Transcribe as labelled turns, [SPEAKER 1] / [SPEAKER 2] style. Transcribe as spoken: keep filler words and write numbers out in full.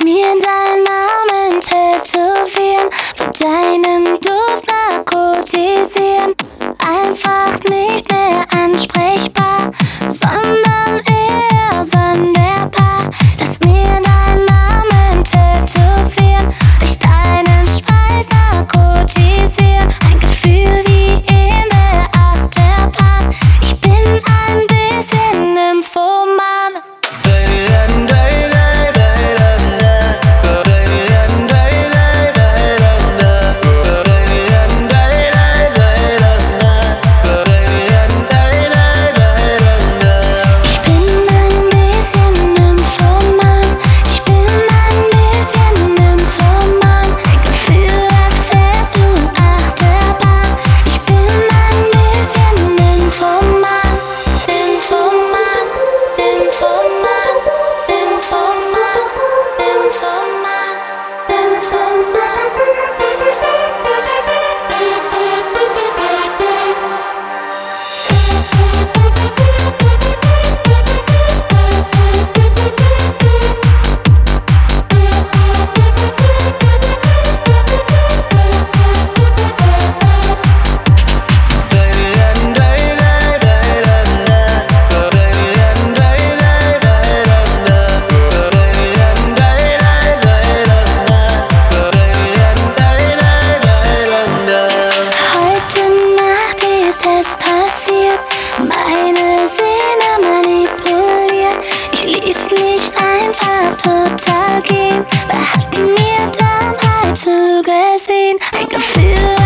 [SPEAKER 1] mir deinen Namen tätowieren, von deinem Duft narkotisieren. Einfach nicht mehr ansprechbar, sondern eher sonderbar. Lass mir deinen Namen tätowieren, durch deinen Schweiß narkotisieren. Ein Gefühl wie in der Achterbahn. Ich bin ein bisschen Nymphoman. Meine Seele manipuliert, ich ließ mich einfach total gehen. Wer hat mir dabei zugesehen? Ein Gefühl